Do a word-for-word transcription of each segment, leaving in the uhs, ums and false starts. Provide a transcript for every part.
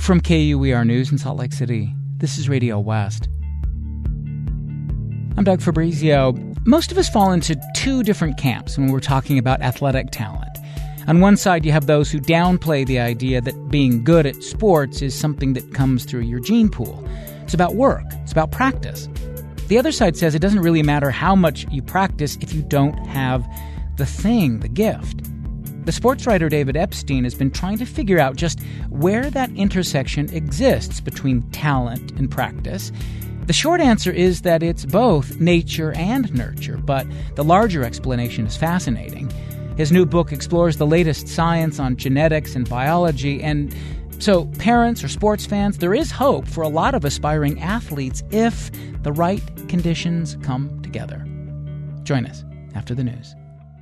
From K U E R News in Salt Lake City, this is Radio West. I'm Doug Fabrizio. Most of us fall into two different camps when we're talking about athletic talent. On one side, you have those who downplay the idea that being good at sports is something that comes through your gene pool. It's about work. It's about practice. The other side says it doesn't really matter how much you practice if you don't have the thing, the gift. The sports writer David Epstein has been trying to figure out just where that intersection exists between talent and practice. The short answer is that it's both nature and nurture, but the larger explanation is fascinating. His new book explores the latest science on genetics and biology, and so parents or sports fans, there is hope for a lot of aspiring athletes if the right conditions come together. Join us after the news.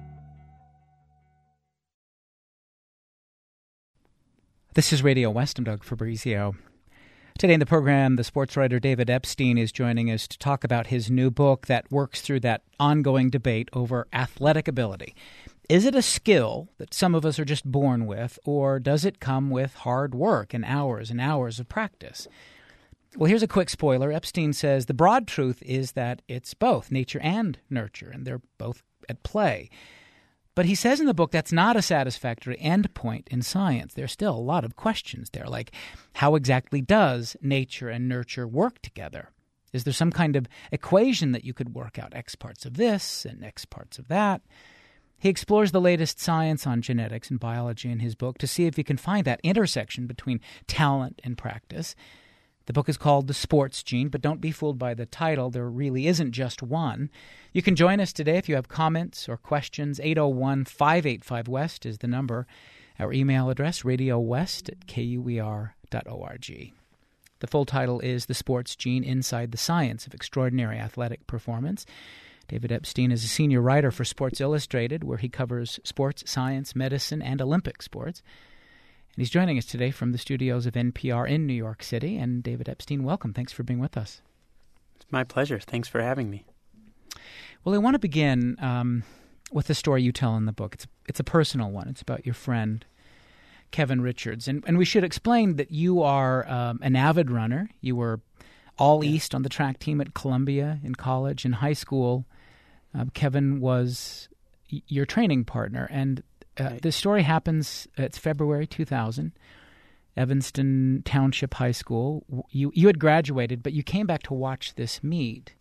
This is Radio West. I'm Doug Fabrizio. Today in the program, the sports writer David Epstein is joining us to talk about his new book that works through that ongoing debate over athletic ability. Is it a skill that some of us are just born with, or does it come with hard work and hours and hours of practice? Well, here's a quick spoiler. Epstein says the broad truth is that it's both nature and nurture, and they're both at play. But he says in the book that's not a satisfactory endpoint in science. There's still a lot of questions there, like how exactly does nature and nurture work together? Is there some kind of equation that you could work out X parts of this and X parts of that? He explores the latest science on genetics and biology in his book to see if he can find that intersection between talent and practice. The book is called The Sports Gene, but don't be fooled by the title. There really isn't just one. You can join us today if you have comments or questions. eight oh one, five eight five, WEST is the number. Our email address, radiowest at k u e r dot org. The full title is The Sports Gene, Inside the Science of Extraordinary Athletic Performance. David Epstein is a senior writer for Sports Illustrated, where he covers sports, science, medicine, and Olympic sports. And he's joining us today from the studios of N P R in New York City. And David Epstein, welcome. Thanks for being with us. It's my pleasure. Thanks for having me. Well, I want to begin um, with the story you tell in the book. It's it's a personal one. It's about your friend, Kevin Richards. And and we should explain that you are um, an avid runner. You were all yeah. East on the track team at Columbia in college. In high school, uh, Kevin was y- your training partner. And Uh, right. This story happens, it's February two thousand, Evanston Township High School. You you had graduated, but you came back to watch this meet,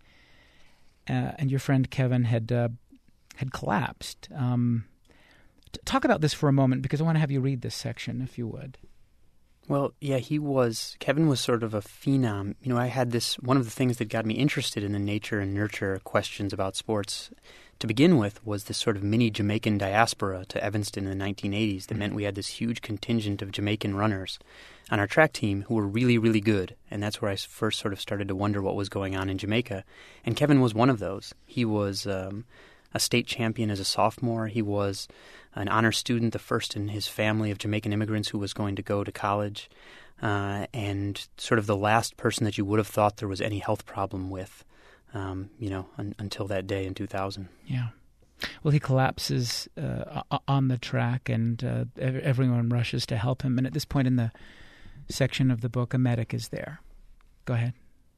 uh, and your friend Kevin had uh, had collapsed. Um, t- talk about this for a moment, because I want to have you read this section, if you would. Well, yeah, he was, Kevin was sort of a phenom. You know, I had this, one of the things that got me interested in the nature and nurture questions about sports to begin with was this sort of mini Jamaican diaspora to Evanston in the nineteen eighties that meant we had this huge contingent of Jamaican runners on our track team who were really, really good. And that's where I first sort of started to wonder what was going on in Jamaica. And Kevin was one of those. He was um, a state champion as a sophomore. He was an honor student, the first in his family of Jamaican immigrants who was going to go to college, uh, and sort of the last person that you would have thought there was any health problem with. Um, you know, un- until that day in two thousand. Yeah. Well, he collapses uh, on the track, and uh, everyone rushes to help him. And at this point in the section of the book, a medic is there. Go ahead.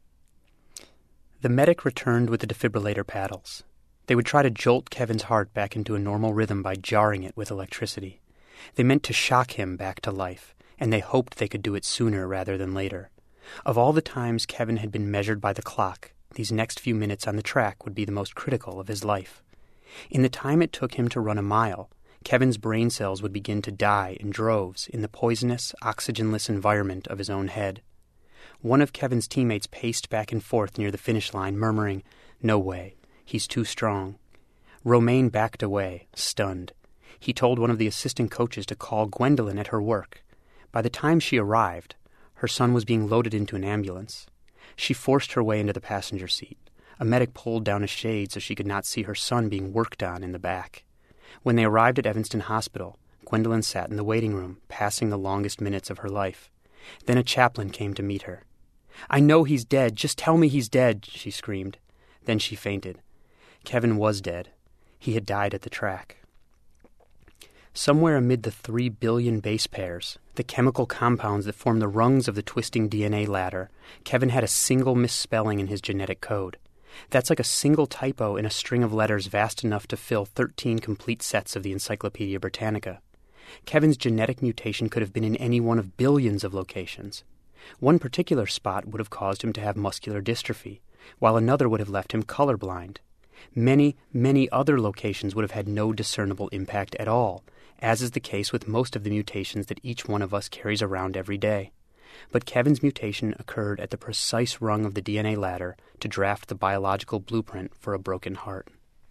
The medic returned with the defibrillator paddles. They would try to jolt Kevin's heart back into a normal rhythm by jarring it with electricity. They meant to shock him back to life, and they hoped they could do it sooner rather than later. Of all the times Kevin had been measured by the clock, these next few minutes on the track would be the most critical of his life. In the time it took him to run a mile, Kevin's brain cells would begin to die in droves in the poisonous, oxygenless environment of his own head. One of Kevin's teammates paced back and forth near the finish line, murmuring, "No way, he's too strong." Romaine backed away, stunned. He told one of the assistant coaches to call Gwendolyn at her work. By the time she arrived, her son was being loaded into an ambulance. She forced her way into the passenger seat. A medic pulled down a shade so she could not see her son being worked on in the back. When they arrived at Evanston Hospital, Gwendolyn sat in the waiting room, passing the longest minutes of her life. Then a chaplain came to meet her. "I know he's dead. Just tell me he's dead," she screamed. Then she fainted. Kevin was dead. He had died at the track. Somewhere amid the three billion base pairs, the chemical compounds that form the rungs of the twisting D N A ladder, Kevin had a single misspelling in his genetic code. That's like a single typo in a string of letters vast enough to fill thirteen complete sets of the Encyclopedia Britannica. Kevin's genetic mutation could have been in any one of billions of locations. One particular spot would have caused him to have muscular dystrophy, while another would have left him colorblind. Many, many other locations would have had no discernible impact at all, as is the case with most of the mutations that each one of us carries around every day. But Kevin's mutation occurred at the precise rung of the D N A ladder to draft the biological blueprint for a broken heart.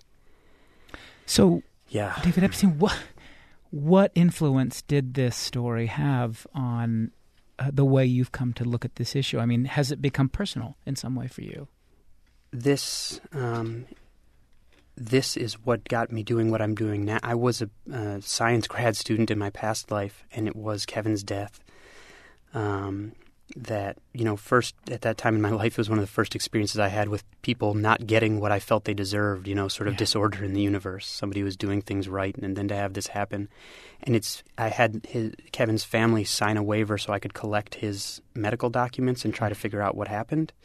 So, yeah. David Epstein, what, what influence did this story have on uh, the way you've come to look at this issue? I mean, has it become personal in some way for you? This um, this is what got me doing what I'm doing now. I was a uh, science grad student in my past life, and it was Kevin's death. Um, that, you know, first at that time in my life, it was one of the first experiences I had with people not getting what I felt they deserved, you know, sort of yeah. disorder in the universe. Somebody was doing things right, and then to have this happen. And it's, I had his, Kevin's family sign a waiver so I could collect his medical documents and try to figure out what happened.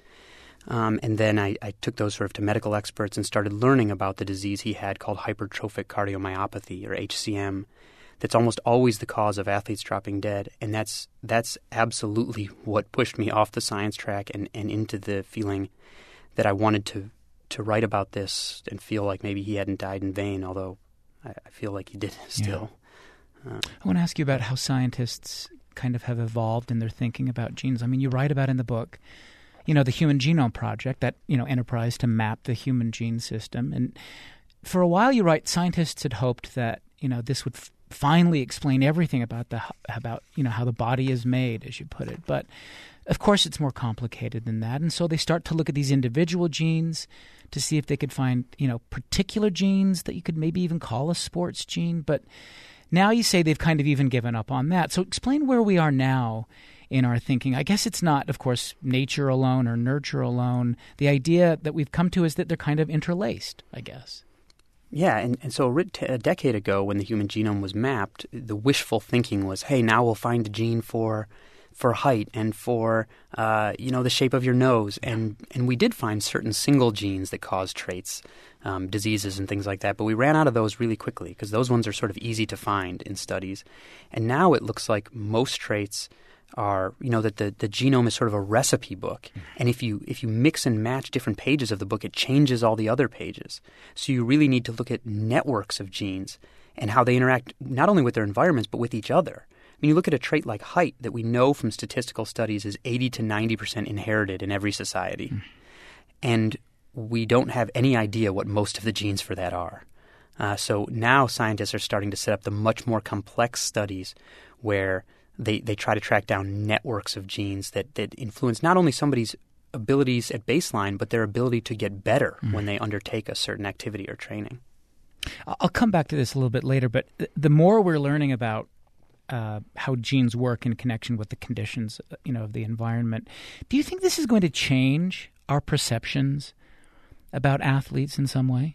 Um, and then I, I took those sort of to medical experts and started learning about the disease he had called hypertrophic cardiomyopathy, or H C M. That's almost always the cause of athletes dropping dead. And that's that's absolutely what pushed me off the science track and, and into the feeling that I wanted to, to write about this and feel like maybe he hadn't died in vain, although I, I feel like he did still. Yeah. Uh, I want to ask you about how scientists kind of have evolved in their thinking about genes. I mean, you write about in the book, you know, the Human Genome Project, that, you know, enterprise to map the human gene system. And for a while you write, scientists had hoped that, you know, this would f- finally explain everything about the about you know how the body is made, as you put it. But of course it's more complicated than that, and so they start to look at these individual genes to see if they could find, you know, particular genes that you could maybe even call a sports gene. But now you say they've kind of even given up on that. So explain where we are now in our thinking. I guess it's not, of course, nature alone or nurture alone. The idea that we've come to is that they're kind of interlaced, I guess. Yeah, and, and so a decade ago when the human genome was mapped, the wishful thinking was, hey, now we'll find a gene for for height and for, uh, you know, the shape of your nose. And, and we did find certain single genes that cause traits, um, diseases and things like that. But we ran out of those really quickly because those ones are sort of easy to find in studies. And now it looks like most traits are, you know, that the, the genome is sort of a recipe book. And if you if you mix and match different pages of the book, it changes all the other pages. So you really need to look at networks of genes and how they interact not only with their environments, but with each other. I mean, you look at a trait like height that we know from statistical studies is eighty to ninety percent inherited in every society. Mm. And we don't have any idea what most of the genes for that are. Uh, so now scientists are starting to set up the much more complex studies where They they try to track down networks of genes that, that influence not only somebody's abilities at baseline, but their ability to get better mm. when they undertake a certain activity or training. I'll come back to this a little bit later, but the more we're learning about uh, how genes work in connection with the conditions, you know, of the environment, do you think this is going to change our perceptions about athletes in some way?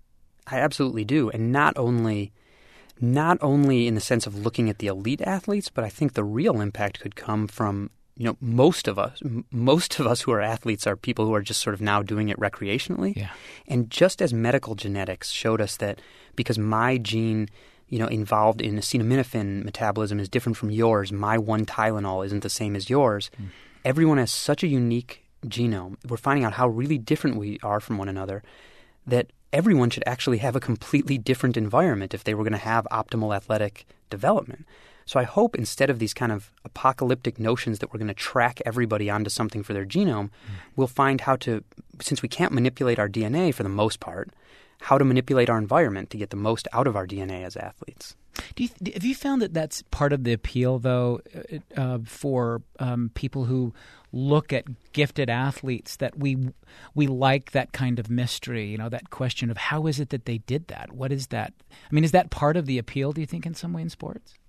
I absolutely do, and not only. Not only in the sense of looking at the elite athletes, but I think the real impact could come from, you know, most of us. M- most of us who are athletes are people who are just sort of now doing it recreationally. Yeah. And just as medical genetics showed us that because my gene, you know, involved in acetaminophen metabolism is different from yours, my one Tylenol isn't the same as yours. Mm. Everyone has such a unique genome. We're finding out how really different we are from one another that everyone should actually have a completely different environment if they were going to have optimal athletic development. So I hope instead of these kind of apocalyptic notions that we're going to track everybody onto something for their genome, mm. we'll find how to, since we can't manipulate our D N A for the most part, how to manipulate our environment to get the most out of our D N A as athletes. Do you, have you found that that's part of the appeal, though, uh, for um, people who look at gifted athletes, that we we like that kind of mystery, you know, that question of how is it that they did that? What is that? I mean, is that part of the appeal, do you think, in some way in sports?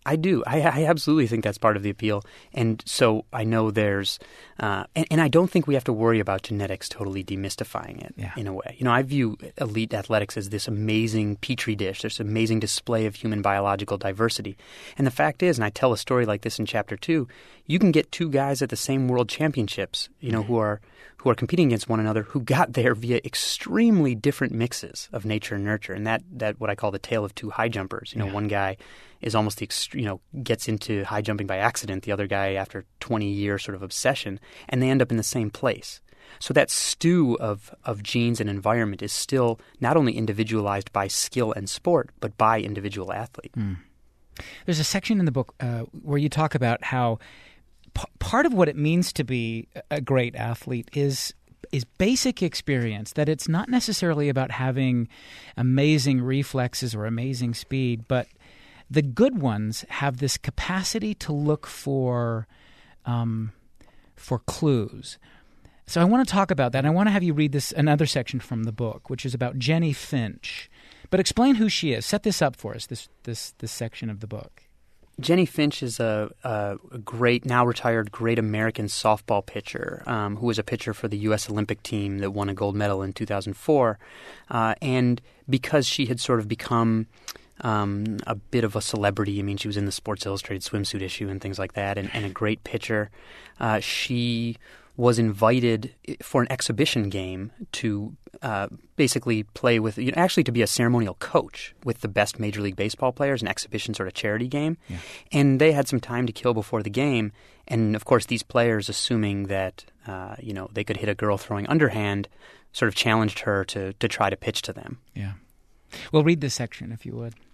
I do. I, I absolutely think that's part of the appeal. And so I know there's uh, – and, and I don't think we have to worry about genetics totally demystifying it yeah. in a way. You know, I view elite athletics as this amazing petri dish, this amazing display of human biological diversity. And the fact is, and I tell a story like this in chapter two, you can get two guys at the same world championships, you know, mm-hmm. who are who are competing against one another, who got there via extremely different mixes of nature and nurture. And that, that what I call the tale of two high jumpers. You know, yeah. one guy is almost the ext- you know gets into high jumping by accident. The other guy after twenty years sort of obsession, and they end up in the same place. So that stew of of genes and environment is still not only individualized by skill and sport, but by individual athlete. Mm. There's a section in the book uh, where you talk about how p- part of what it means to be a great athlete is is basic experience, that it's not necessarily about having amazing reflexes or amazing speed, but the good ones have this capacity to look for um, for clues. So I want to talk about that. And I want to have you read this another section from the book, which is about Jennie Finch. But explain who she is. Set this up for us, this this this section of the book. Jennie Finch is a, a great, now retired, great American softball pitcher um, who was a pitcher for the U S Olympic team that won a gold medal in two thousand four. Uh, and because she had sort of become um, a bit of a celebrity, I mean, she was in the Sports Illustrated swimsuit issue and things like that, and, and a great pitcher, uh, she was invited for an exhibition game to uh, basically play with, you know, actually to be a ceremonial coach with the best Major League Baseball players, an exhibition sort of charity game. Yeah. And they had some time to kill before the game. And, of course, these players, assuming that, uh, you know, they could hit a girl throwing underhand, sort of challenged her to, to try to pitch to them. Yeah. Well, read this section, if you would.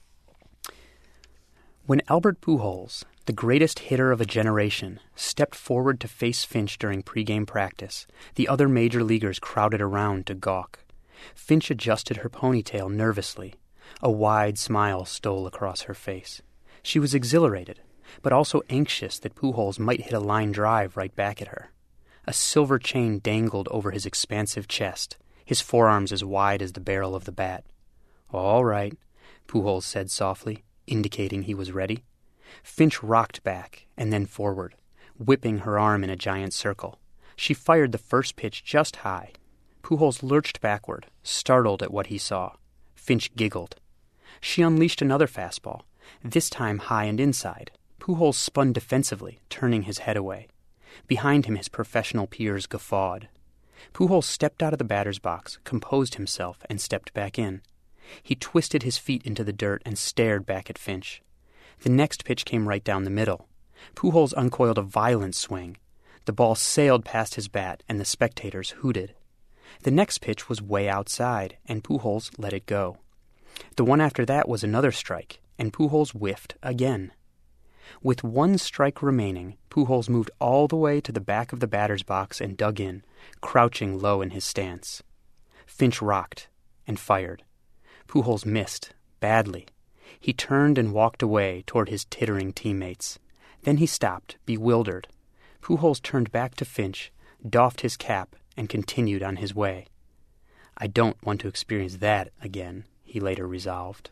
When Albert Pujols, the greatest hitter of a generation, stepped forward to face Finch during pregame practice, the other major leaguers crowded around to gawk. Finch adjusted her ponytail nervously. A wide smile stole across her face. She was exhilarated, but also anxious that Pujols might hit a line drive right back at her. A silver chain dangled over his expansive chest, his forearms as wide as the barrel of the bat. "All right," Pujols said softly, indicating he was ready. Finch rocked back and then forward, whipping her arm in a giant circle. She fired the first pitch just high. Pujols lurched backward, startled at what he saw. Finch giggled. She unleashed another fastball, this time high and inside. Pujols spun defensively, turning his head away. Behind him his professional peers guffawed. Pujols stepped out of the batter's box, composed himself, and stepped back in. He twisted his feet into the dirt and stared back at Finch. The next pitch came right down the middle. Pujols uncoiled a violent swing. The ball sailed past his bat, and the spectators hooted. The next pitch was way outside, and Pujols let it go. The one after that was another strike, and Pujols whiffed again. With one strike remaining, Pujols moved all the way to the back of the batter's box and dug in, crouching low in his stance. Finch rocked and fired. Pujols missed, badly. He turned and walked away toward his tittering teammates. Then he stopped, bewildered. Pujols turned back to Finch, doffed his cap, and continued on his way. "I don't want to experience that again," he later resolved.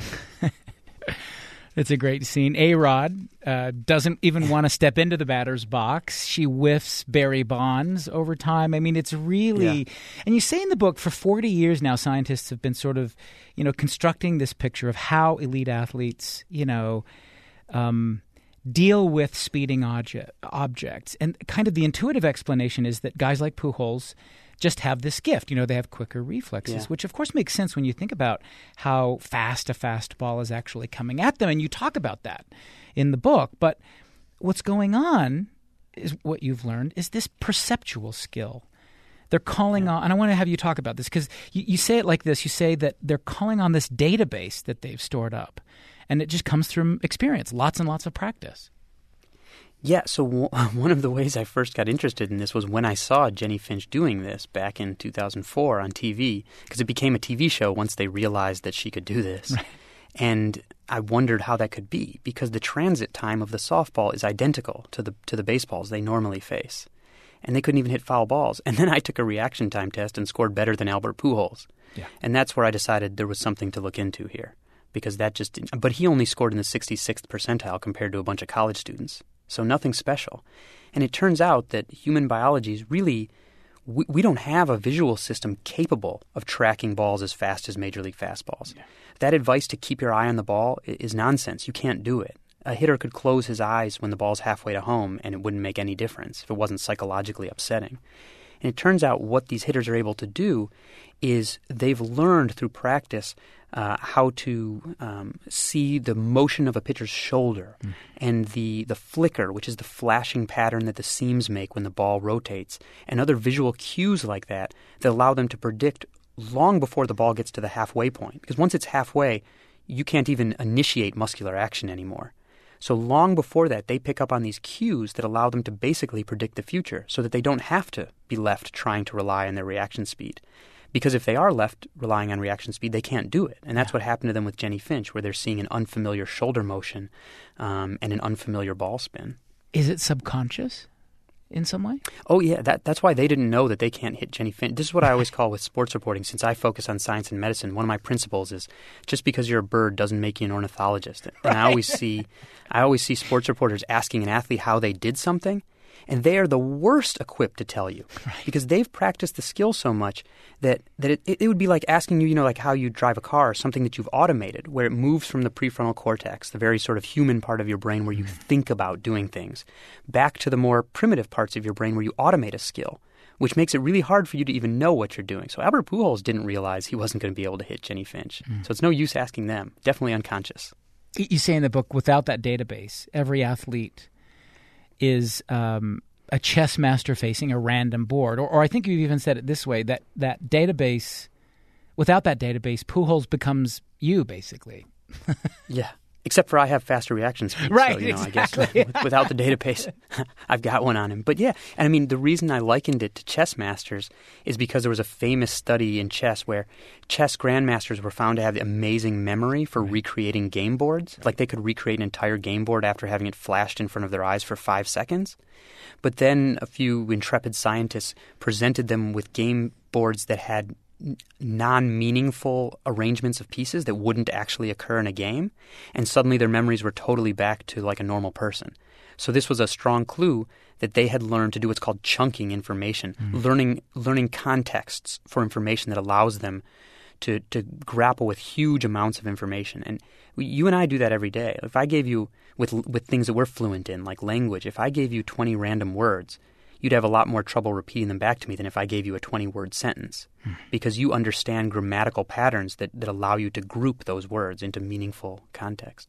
It's a great scene. A-Rod uh, doesn't even want to step into the batter's box. She whiffs Barry Bonds over time. I mean, it's really... Yeah. And you say in the book, for forty years now, scientists have been sort of, you know, constructing this picture of how elite athletes, you know, um, deal with speeding obje- objects. And kind of the intuitive explanation is that guys like Pujols just have this gift. You know, they have quicker reflexes, yeah. which of course makes sense when you think about how fast a fastball is actually coming at them. And you talk about that in the book. But what's going on is what you've learned is this perceptual skill. They're calling yeah. on, and I want to have you talk about this because you, you say it like this. You say that they're calling on this database that they've stored up. And it just comes from experience, lots and lots of practice. Yeah, so w- one of the ways I first got interested in this was when I saw Jennie Finch doing this back in two thousand four on T V, because it became a T V show once they realized that she could do this. Right. And I wondered how that could be, because the transit time of the softball is identical to the to the baseballs they normally face. And they couldn't even hit foul balls. And then I took a reaction time test and scored better than Albert Pujols. Yeah. And that's where I decided there was something to look into here. because that just didn't, but he only scored in the sixty-sixth percentile compared to a bunch of college students. So nothing special. And it turns out that human biology is really, we, we don't have a visual system capable of tracking balls as fast as Major League fastballs. Yeah. That advice to keep your eye on the ball is nonsense. You can't do it. A hitter could close his eyes when the ball's halfway to home and it wouldn't make any difference if it wasn't psychologically upsetting. And it turns out what these hitters are able to do is they've learned through practice uh, how to um, see the motion of a pitcher's shoulder mm. and the, the flicker, which is the flashing pattern that the seams make when the ball rotates, and other visual cues like that that allow them to predict long before the ball gets to the halfway point. Because once it's halfway, you can't even initiate muscular action anymore. So long before that, they pick up on these cues that allow them to basically predict the future so that they don't have to be left trying to rely on their reaction speed. Because if they are left relying on reaction speed, they can't do it. And that's what happened to them with Jenny Finch, where they're seeing an unfamiliar shoulder motion um, and an unfamiliar ball spin. Is it subconscious in some way? Oh, yeah. That, that's why they didn't know that they can't hit Jenny Finch. This is what I always call with sports reporting. Since I focus on science and medicine, one of my principles is just because you're a bird doesn't make you an ornithologist. And right. I always see I always see sports reporters asking an athlete how they did something, and they are the worst equipped to tell you right. because they've practiced the skill so much that, that it, it would be like asking you, you know, like how you drive a car, something that you've automated, where it moves from the prefrontal cortex, the very sort of human part of your brain where you think about doing things, back to the more primitive parts of your brain where you automate a skill, which makes it really hard for you to even know what you're doing. So Albert Pujols didn't realize he wasn't going to be able to hit Jenny Finch. Mm. So it's no use asking them. Definitely unconscious. You say in the book, without that database, every athlete is um, a chess master facing a random board. Or, or I think you've even said it this way, that that database, without that database, Pujols becomes you, basically. Yeah. Except for I have faster reaction speed. Right, so, you know, exactly. I guess without the database, I've got one on him. But yeah, and I mean, the reason I likened it to chess masters is because there was a famous study in chess where chess grandmasters were found to have amazing memory for right. recreating game boards. Like they could recreate an entire game board after having it flashed in front of their eyes for five seconds. But then a few intrepid scientists presented them with game boards that had non-meaningful arrangements of pieces that wouldn't actually occur in a game, and suddenly their memories were totally back to like a normal person. So this was a strong clue that they had learned to do what's called chunking information, mm-hmm. learning learning contexts for information that allows them to to grapple with huge amounts of information. And we, you and I do that every day. If I gave you, with with things that we're fluent in, like language, if I gave you twenty random words, you'd have a lot more trouble repeating them back to me than if I gave you a twenty-word sentence hmm. because you understand grammatical patterns that, that allow you to group those words into meaningful context.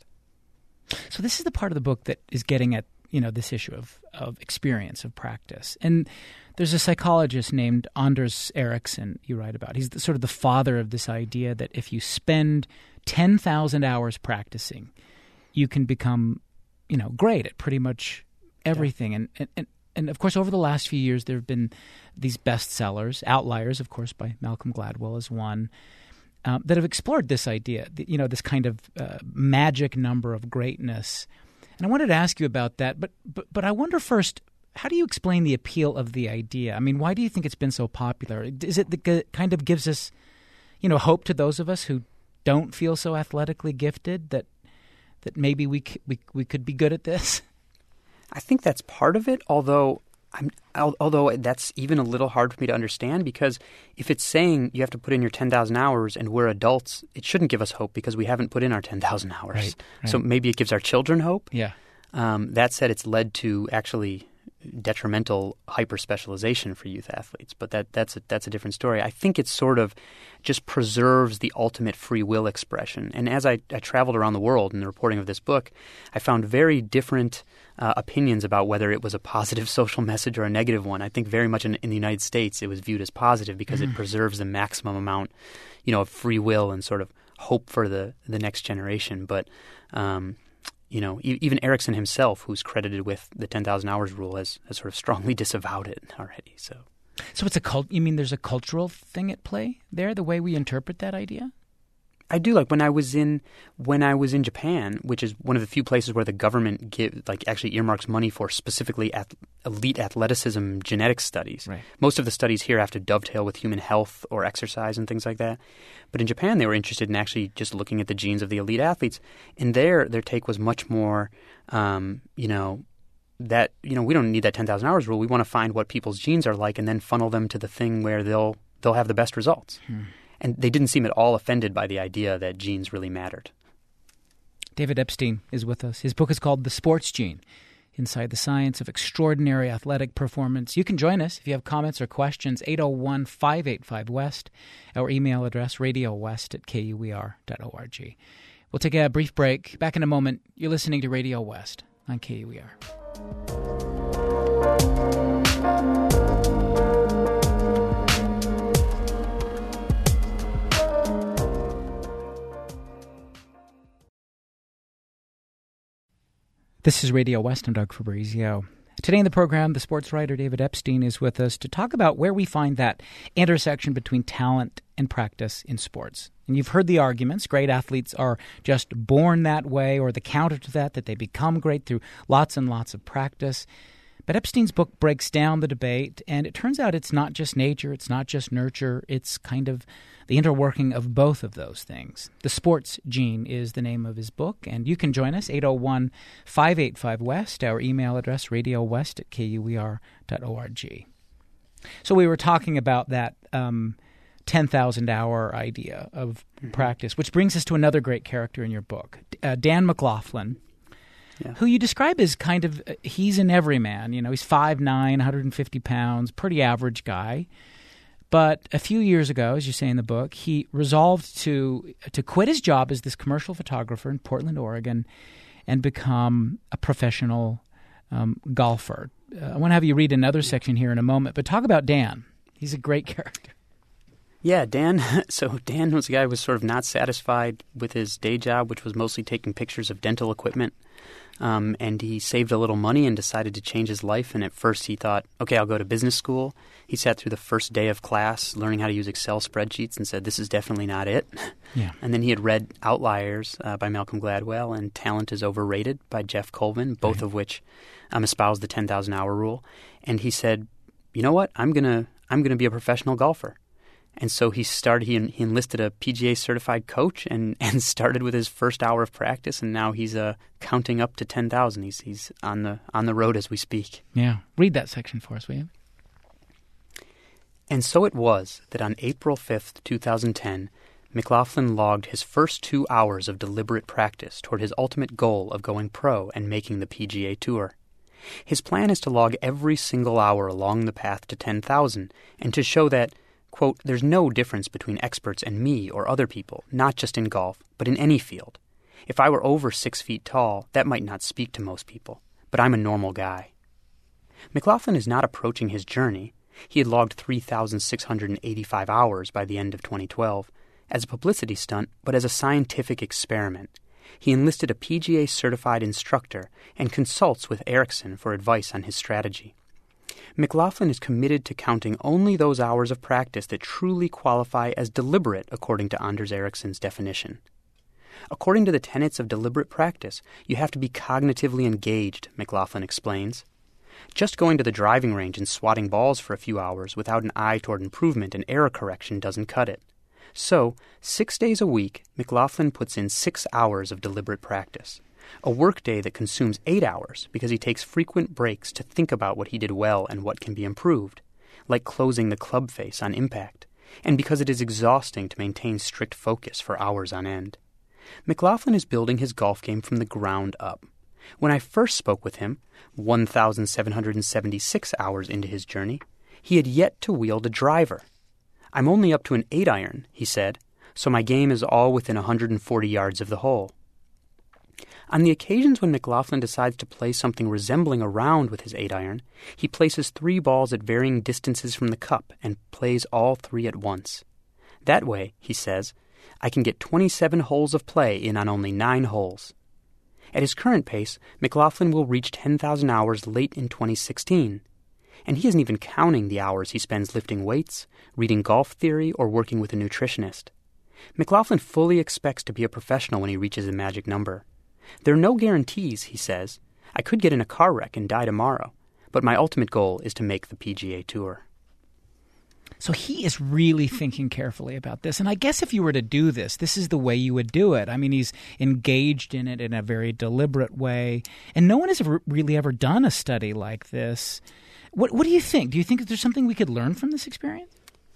So this is the part of the book that is getting at, you know, this issue of, of experience, of practice. And there's a psychologist named Anders Ericsson you write about. He's the, sort of the father of this idea that if you spend ten thousand hours practicing, you can become, you know, great at pretty much everything. Yeah. And, and, and And, of course, over the last few years, there have been these bestsellers, Outliers, of course, by Malcolm Gladwell is one, um, that have explored this idea, you know, this kind of uh, magic number of greatness. And I wanted to ask you about that, but, but but I wonder first, how do you explain the appeal of the idea? I mean, why do you think it's been so popular? Is it the kind of gives us, you know, hope to those of us who don't feel so athletically gifted that that maybe we c- we we could be good at this? I think that's part of it, although I'm, although that's even a little hard for me to understand, because if it's saying you have to put in your ten thousand hours and we're adults, it shouldn't give us hope because we haven't put in our ten thousand hours. Right, right. So maybe it gives our children hope. Yeah. Um, that said, it's led to actually detrimental hyper-specialization for youth athletes, but that, that's, a, that's a different story. I think it sort of just preserves the ultimate free will expression. And as I, I traveled around the world in the reporting of this book, I found very different uh, opinions about whether it was a positive social message or a negative one. I think very much in, in the United States it was viewed as positive because mm. it preserves the maximum amount, you know, of free will and sort of hope for the, the next generation. But um You know, even Ericsson himself, who's credited with the ten thousand hours rule, has, has sort of strongly disavowed it already. So, so it's a cult. You mean there's a cultural thing at play there, the way we interpret that idea? I do. Like when I was in when I was in Japan, which is one of the few places where the government give like actually earmarks money for specifically at, elite athleticism genetics studies. Right. Most of the studies here have to dovetail with human health or exercise and things like that. But in Japan, they were interested in actually just looking at the genes of the elite athletes, and their their take was much more, um, you know. that, you know, we don't need that ten thousand hours rule. We want to find what people's genes are like and then funnel them to the thing where they'll they'll have the best results. Hmm. And they didn't seem at all offended by the idea that genes really mattered. David Epstein is with us. His book is called The Sports Gene, Inside the Science of Extraordinary Athletic Performance. You can join us if you have comments or questions, eight oh one, five eight five, W E S T, our email address, radio west at k u e r dot org. We'll take a brief break. Back in a moment. You're listening to Radio West on K U E R. This is Radio West. I'm Doug Fabrizio. Today in the program, the sports writer David Epstein is with us to talk about where we find that intersection between talent and practice in sports. And you've heard the arguments. Great athletes are just born that way, or the counter to that, that they become great through lots and lots of practice. But Epstein's book breaks down the debate, and it turns out it's not just nature, it's not just nurture, it's kind of the interworking of both of those things. The Sports Gene is the name of his book, and you can join us, eight oh one, five eight five, W E S T, our email address, radio west at k u e r dot org. So we were talking about that um, ten thousand hour idea of mm-hmm. practice, which brings us to another great character in your book, uh, Dan McLaughlin. Yeah. Who you describe as kind of, uh, he's an everyman. You know, he's five nine, one hundred fifty pounds, pretty average guy. But a few years ago, as you say in the book, he resolved to to quit his job as this commercial photographer in Portland, Oregon, and become a professional um, golfer. Uh, I want to have you read another section here in a moment, but talk about Dan. He's a great character. Yeah, Dan. So Dan was a guy who was sort of not satisfied with his day job, which was mostly taking pictures of dental equipment. Um, and he saved a little money and decided to change his life. And at first he thought, okay, I'll go to business school. He sat through the first day of class learning how to use Excel spreadsheets and said, this is definitely not it. Yeah. And then he had read Outliers uh, by Malcolm Gladwell and Talent is Overrated by Jeff Colvin, both right. of which um, espoused the ten thousand hour rule. And he said, you know what, I'm going to I'm gonna be a professional golfer. And so he started. He, he enlisted a P G A certified coach and, and started with his first hour of practice. And now he's uh, counting up to ten thousand. He's he's on the on the road as we speak. Yeah, read that section for us, will you? And so it was that on April fifth, two thousand ten, McLaughlin logged his first two hours of deliberate practice toward his ultimate goal of going pro and making the P G A Tour. His plan is to log every single hour along the path to ten thousand and to show that, quote, there's no difference between experts and me or other people, not just in golf, but in any field. If I were over six feet tall, that might not speak to most people, but I'm a normal guy. McLaughlin is not approaching his journey. He had logged three thousand six hundred eighty-five hours by the end of twenty twelve, as a publicity stunt, but as a scientific experiment. He enlisted a P G A-certified instructor and consults with Ericsson for advice on his strategy. McLaughlin is committed to counting only those hours of practice that truly qualify as deliberate according to Anders Ericsson's definition. According to the tenets of deliberate practice, you have to be cognitively engaged, McLaughlin explains. Just going to the driving range and swatting balls for a few hours without an eye toward improvement and error correction doesn't cut it. So, six days a week, McLaughlin puts in six hours of deliberate practice. A workday that consumes eight hours because he takes frequent breaks to think about what he did well and what can be improved, like closing the club face on impact, and because it is exhausting to maintain strict focus for hours on end. McLaughlin is building his golf game from the ground up. When I first spoke with him, one thousand seven hundred seventy-six hours into his journey, he had yet to wield a driver. I'm only up to an eight iron, he said, so my game is all within one hundred forty yards of the hole. On the occasions when McLaughlin decides to play something resembling a round with his eight iron, he places three balls at varying distances from the cup and plays all three at once. That way, he says, I can get twenty-seven holes of play in on only nine holes. At his current pace, McLaughlin will reach ten thousand hours late in twenty sixteen. And he isn't even counting the hours he spends lifting weights, reading golf theory, or working with a nutritionist. McLaughlin fully expects to be a professional when he reaches the magic number. There are no guarantees, he says. I could get in a car wreck and die tomorrow, but my ultimate goal is to make the P G A Tour. So he is really thinking carefully about this. And I guess if you were to do this, this is the way you would do it. I mean, he's engaged in it in a very deliberate way. And no one has ever, really ever done a study like this. What, what do you think? Do you think that there's something we could learn from this experience?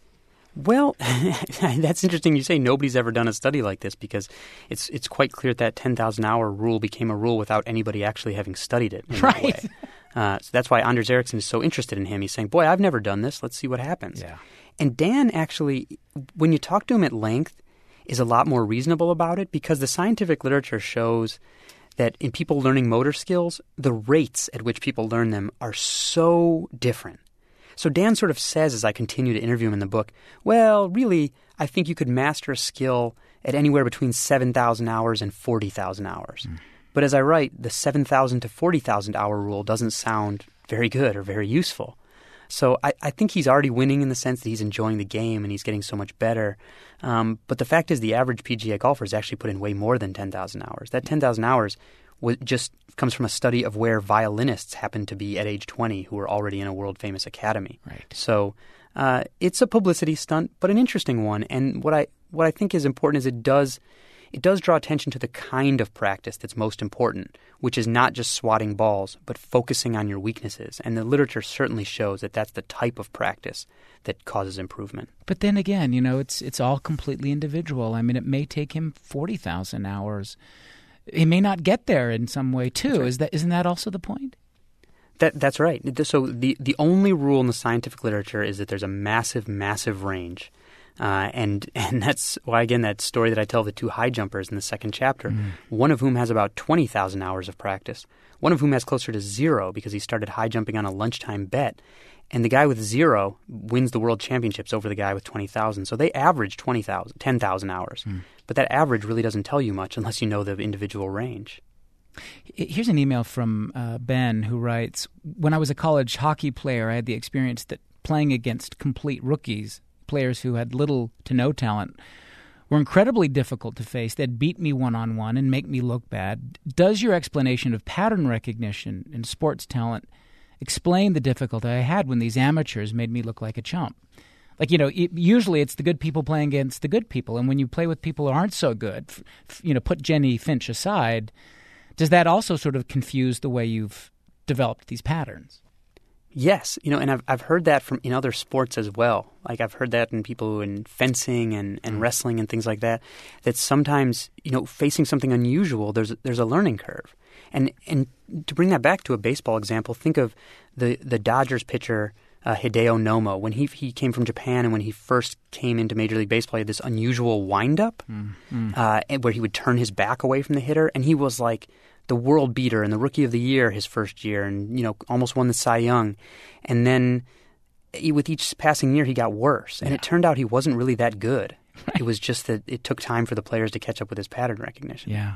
Well, that's interesting you say nobody's ever done a study like this, because it's it's quite clear that ten thousand hour rule became a rule without anybody actually having studied it in right. that way. Uh, so that's why Anders Ericsson is so interested in him. He's saying, boy, I've never done this. Let's see what happens. Yeah. And Dan actually, when you talk to him at length, is a lot more reasonable about it, because the scientific literature shows that in people learning motor skills, the rates at which people learn them are so different. So Dan sort of says, as I continue to interview him in the book, well, really, I think you could master a skill at anywhere between seven thousand hours and forty thousand hours. Mm. But as I write, the seven thousand to forty thousand hour rule doesn't sound very good or very useful. So I, I think he's already winning in the sense that he's enjoying the game and he's getting so much better. Um, but the fact is the average P G A golfer has actually put in way more than ten thousand hours. That ten thousand hours was, just comes from a study of where violinists happen to be at age twenty who are already in a world-famous academy. Right. So uh, it's a publicity stunt, but an interesting one. And what I what I think is important is it does it does draw attention to the kind of practice that's most important, which is not just swatting balls, but focusing on your weaknesses. And the literature certainly shows that that's the type of practice that causes improvement. But then again, you know, it's it's all completely individual. I mean, it may take him forty thousand hours. He may not get there in some way, too. Right. Is that, isn't that also the point? That That's right. So the, the only rule in the scientific literature is that there's a massive, massive range. Uh, and and that's why, again, that story that I tell of the two high jumpers in the second chapter, mm. one of whom has about twenty thousand hours of practice, one of whom has closer to zero because he started high jumping on a lunchtime bet. And the guy with zero wins the world championships over the guy with twenty thousand. So they average twenty thousand, ten thousand hours. Mm. But that average really doesn't tell you much unless you know the individual range. Here's an email from uh, Ben who writes, when I was a college hockey player, I had the experience that playing against complete rookies, players who had little to no talent, were incredibly difficult to face. They'd beat me one-on-one and make me look bad. Does your explanation of pattern recognition in sports talent explain the difficulty I had when these amateurs made me look like a chump? Like, you know, it, usually it's the good people playing against the good people. And when you play with people who aren't so good, f- f- you know, put Jenny Finch aside, does that also sort of confuse the way you've developed these patterns? Yes. You know, and I've I've heard that from in other sports as well. Like I've heard that in people in fencing and, and mm. wrestling and things like that, that sometimes, you know, facing something unusual, there's there's a learning curve. And and to bring that back to a baseball example, think of the, the Dodgers pitcher Uh, Hideo Nomo. When he he came from Japan and when he first came into Major League Baseball, he had this unusual wind-up mm, mm. uh, where he would turn his back away from the hitter, and he was like the world beater and the Rookie of the Year his first year, and you know almost won the Cy Young. And then he, with each passing year, he got worse, and yeah. it turned out he wasn't really that good. Right. It was just that it took time for the players to catch up with his pattern recognition. Yeah.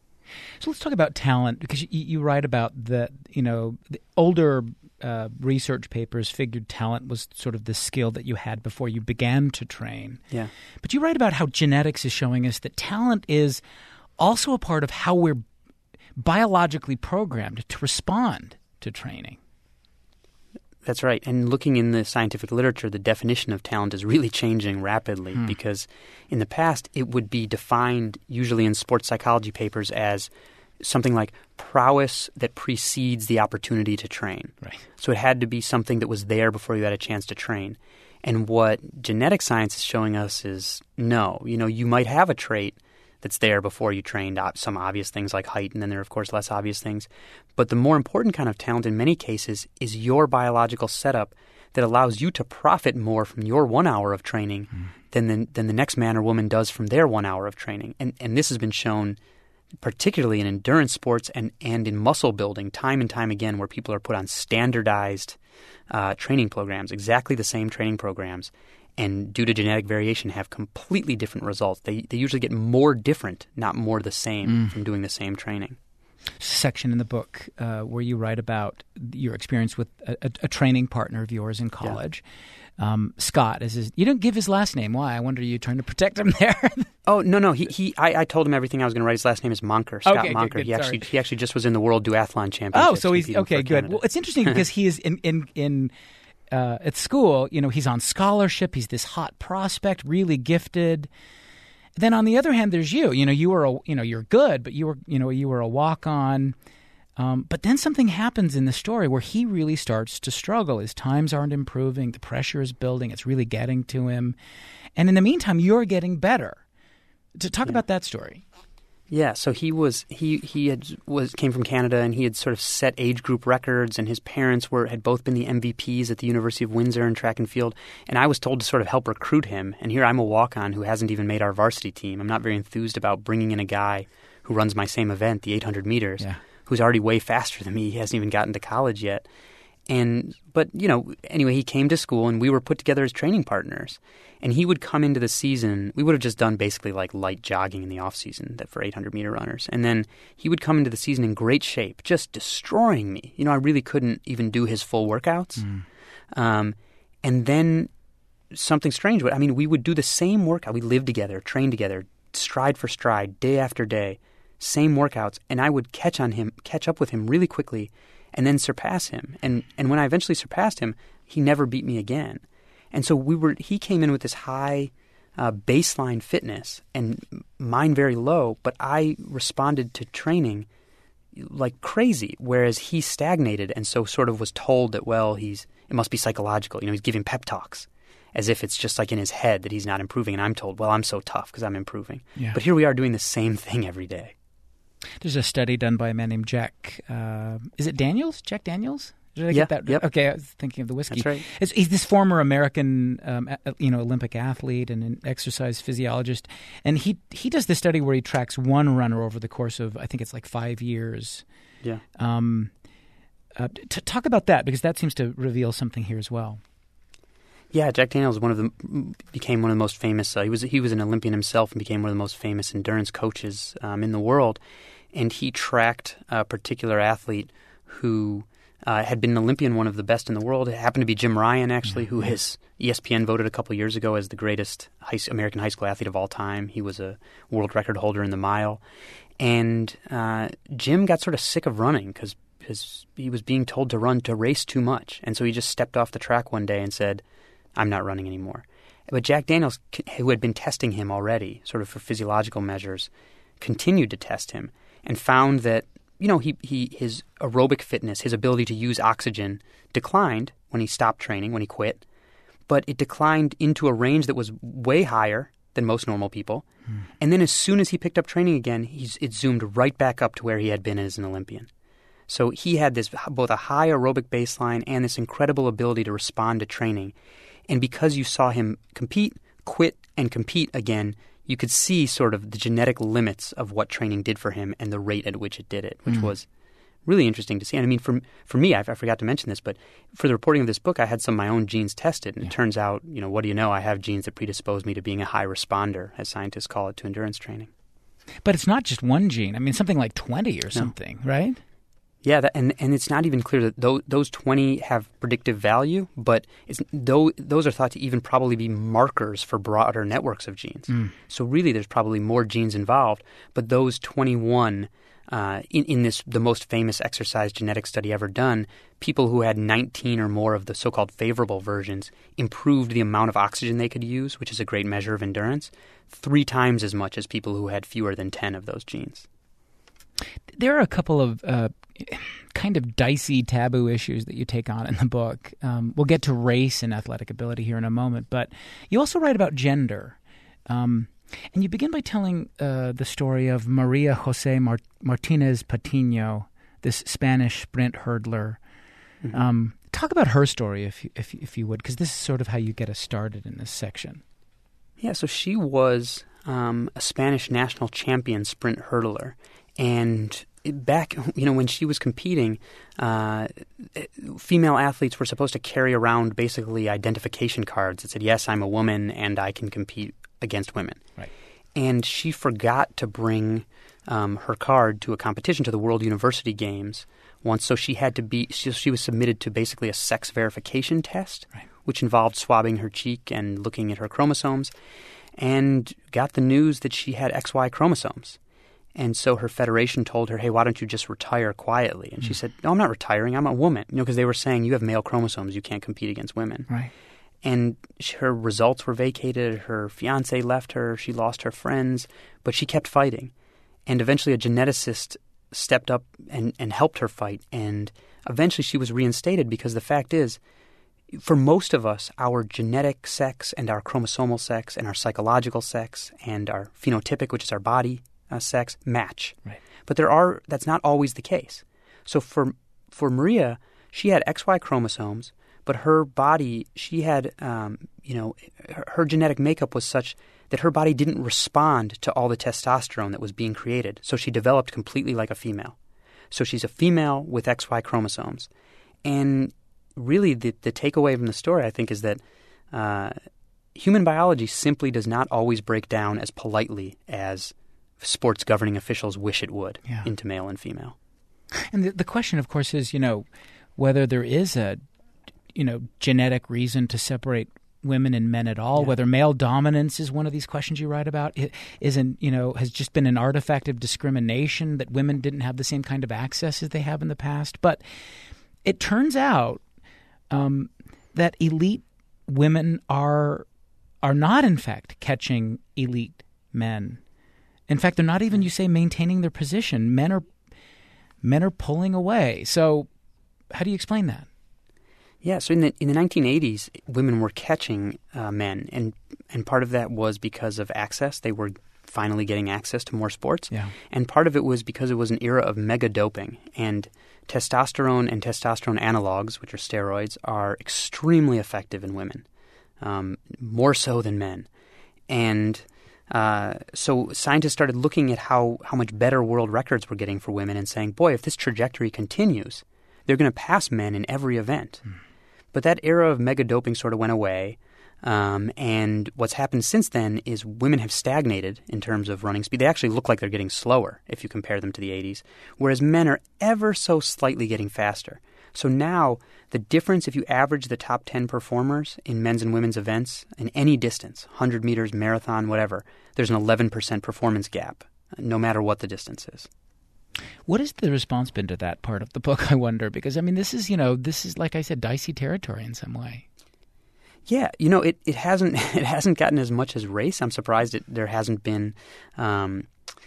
So let's talk about talent, because you, you write about the, you know, the older uh, research papers figured talent was sort of the skill that you had before you began to train. Yeah. But you write about how genetics is showing us that talent is also a part of how we're biologically programmed to respond to training. That's right. And looking in the scientific literature, the definition of talent is really changing rapidly hmm. because in the past it would be defined usually in sports psychology papers as something like prowess that precedes the opportunity to train. Right. So it had to be something that was there before you had a chance to train. And what genetic science is showing us is no. You know, you might have a trait that's there before you trained, some obvious things like height, and then there are, of course, less obvious things. But the more important kind of talent in many cases is your biological setup that allows you to profit more from your one hour of training mm. than, the, than the next man or woman does from their one hour of training. And, and this has been shown particularly in endurance sports and, and in muscle building time and time again, where people are put on standardized uh, training programs, exactly the same training programs, and due to genetic variation have completely different results. They they usually get more different, not more the same, mm. from doing the same training. section in the book uh, where you write about your experience with a, a, a training partner of yours in college. Yeah. Um, Scott is his. You don't give his last name. Why? I wonder. Are you trying to protect him there? oh no, no. He he. I, I told him everything I was going to write. His last name is Monker. Scott okay, Monker. Good, good, he actually sorry. he actually just was in the World Duathlon Championship. Oh, so he's okay. Good. Canada. Well, it's interesting because he is in in in uh, at school. You know, he's on scholarship. He's this hot prospect, really gifted. Then on the other hand, there's you. You know, you were a you know you're good, but you were you know you were a walk on. Um, but then something happens in the story where he really starts to struggle. His times aren't improving. The pressure is building. It's really getting to him. And in the meantime, you're getting better. To talk yeah. about that story. Yeah, so he was he he had was came from Canada, and he had sort of set age group records, and his parents were had both been the M V Ps at the University of Windsor in track and field, and I was told to sort of help recruit him. And here I'm a walk-on who hasn't even made our varsity team. I'm not very enthused about bringing in a guy who runs my same event, the eight hundred meters. Yeah. Who's already way faster than me. He hasn't even gotten to college yet. And but, you know, anyway, he came to school and we were put together as training partners. And he would come into the season. We would have just done basically like light jogging in the off season that for eight hundred meter runners. And then he would come into the season in great shape, just destroying me. You know, I really couldn't even do his full workouts. Mm. Um, and then something strange. I mean, we would do the same workout. We lived together, trained together, stride for stride, day after day. Same workouts, and I would catch on him, catch up with him really quickly, and then surpass him. And and when I eventually surpassed him, he never beat me again. And so we were. He came in with this high uh, baseline fitness, and mine very low. But I responded to training like crazy, whereas he stagnated, and so sort of was told that well, he's it must be psychological. You know, he's giving pep talks as if it's just like in his head that he's not improving. And I'm told, well, I'm so tough because I'm improving. Yeah. But here we are doing the same thing every day. There's a study done by a man named Jack. Uh, is it Daniels? Jack Daniels? Did I yeah, get that? Yep. Okay, I was thinking of the whiskey. That's right. It's, he's this former American, um, you know, Olympic athlete and an exercise physiologist, and he he does this study where he tracks one runner over the course of I think it's like five years. Yeah. Um, uh, to talk about that because that seems to reveal something here as well. Yeah, Jack Daniels one of the became one of the most famous. Uh, he was he was an Olympian himself and became one of the most famous endurance coaches um, in the world. And he tracked a particular athlete who uh, had been an Olympian, one of the best in the world. It happened to be Jim Ryan, actually, who his E S P N voted a couple of years ago as the greatest high, American high school athlete of all time. He was a world record holder in the mile. And uh, Jim got sort of sick of running because he was being told to run to race too much. And so he just stepped off the track one day and said, I'm not running anymore. But Jack Daniels, who had been testing him already, sort of for physiological measures, continued to test him and found that, you know, he, he his aerobic fitness, his ability to use oxygen declined when he stopped training, when he quit. But it declined into a range that was way higher than most normal people. Hmm. And then as soon as he picked up training again, he's, it zoomed right back up to where he had been as an Olympian. So he had this both a high aerobic baseline and this incredible ability to respond to training. And because you saw him compete, quit, and compete again, you could see sort of the genetic limits of what training did for him and the rate at which it did it, which mm. was really interesting to see. And I mean, for for me, I, I forgot to mention this, but for the reporting of this book, I had some of my own genes tested. And yeah. It turns out, you know, what do you know? I have genes that predispose me to being a high responder, as scientists call it, to endurance training. But it's not just one gene. I mean, something like twenty or something, no. right? Yeah, that, and and it's not even clear that those, those twenty have predictive value, but it's, though, those are thought to even probably be markers for broader networks of genes. Mm. So really there's probably more genes involved, but those twenty-one, uh, in, in this the most famous exercise genetic study ever done, people who had nineteen or more of the so-called favorable versions improved the amount of oxygen they could use, which is a great measure of endurance, three times as much as people who had fewer than ten of those genes. There are a couple of uh, kind of dicey taboo issues that you take on in the book. Um, we'll get to race and athletic ability here in a moment, but you also write about gender. Um, and you begin by telling uh, the story of Maria Jose Mart- Martinez Patino, this Spanish sprint hurdler. Mm-hmm. Um, talk about her story, if you, if, if you would, because this is sort of how you get us started in this section. Yeah, so she was um, a Spanish national champion sprint hurdler. And back, you know, when she was competing, uh, female athletes were supposed to carry around basically identification cards that said, yes, I'm a woman and I can compete against women. Right. And she forgot to bring um, her card to a competition, to the World University Games once. So she had to be, she, she was submitted to basically a sex verification test, right, which involved swabbing her cheek and looking at her chromosomes, and got the news that she had X Y chromosomes. And so her federation told her, hey, why don't you just retire quietly? And mm. she said, no, I'm not retiring. I'm a woman. You know, because they were saying, you have male chromosomes. You can't compete against women. Right. And she, her results were vacated. Her fiancé left her. She lost her friends. But she kept fighting. And eventually a geneticist stepped up and, and helped her fight. And eventually she was reinstated, because the fact is, for most of us, our genetic sex and our chromosomal sex and our psychological sex and our phenotypic, which is our body Uh, sex, match. Right. But there are that's not always the case. So for for Maria, she had X Y chromosomes, but her body, she had, um, you know, her, her genetic makeup was such that her body didn't respond to all the testosterone that was being created. So she developed completely like a female. So she's a female with X Y chromosomes. And really the, the takeaway from the story, I think, is that uh, human biology simply does not always break down as politely as sports governing officials wish it would, yeah, into male and female. And the, the question, of course, is, you know, whether there is a, you know, genetic reason to separate women and men at all, yeah, whether male dominance is one of these questions you write about, it isn't, you know, has just been an artifact of discrimination, that women didn't have the same kind of access as they have in the past. But it turns out um, that elite women are are not, in fact, catching elite men. In fact, they're not even, you say, maintaining their position. Men are men are pulling away. So how do you explain that? Yeah, so in the in the nineteen eighties, women were catching uh, men, and and part of that was because of access. They were finally getting access to more sports. Yeah. And part of it was because it was an era of mega doping, and testosterone and testosterone analogs, which are steroids, are extremely effective in women, um, more so than men. And Uh, so scientists started looking at how, how much better world records were getting for women and saying, boy, if this trajectory continues, they're going to pass men in every event. Mm. But that era of mega doping sort of went away. Um, and what's happened since then is women have stagnated in terms of running speed. They actually look like they're getting slower if you compare them to the eighties, whereas men are ever so slightly getting faster. So now the difference, if you average the top ten performers in men's and women's events in any distance, one hundred meters, marathon, whatever, there's an eleven percent performance gap, no matter what the distance is. What has the response been to that part of the book, I wonder? Because, I mean, this is, you know, this is, like I said, dicey territory in some way. Yeah, you know, it, it hasn't it hasn't gotten as much as race. I'm surprised it, there hasn't been, um,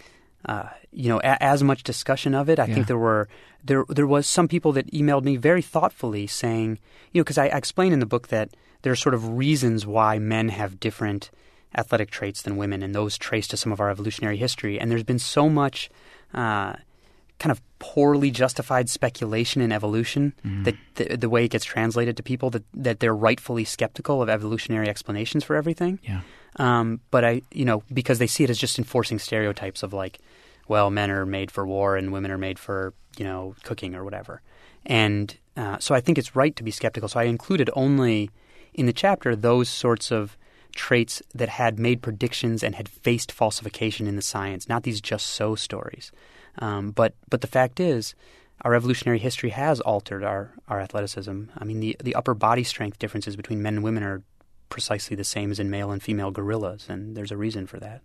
uh, you know, a, as much discussion of it. I yeah. think there were there there was some people that emailed me very thoughtfully saying, you know, because I, I explain in the book that there are sort of reasons why men have different athletic traits than women, and those trace to some of our evolutionary history. And there's been so much uh, kind of poorly justified speculation in evolution mm. that the, the way it gets translated to people, that, that they're rightfully skeptical of evolutionary explanations for everything. Yeah. Um, but I, you know, because they see it as just enforcing stereotypes of like, well, men are made for war and women are made for, you know, cooking or whatever. And uh, so I think it's right to be skeptical. So I included only in the chapter those sorts of traits that had made predictions and had faced falsification in the science, not these just so stories. Um, but but the fact is, our evolutionary history has altered our, our athleticism. I mean, the, the upper body strength differences between men and women are precisely the same as in male and female gorillas, and there's a reason for that.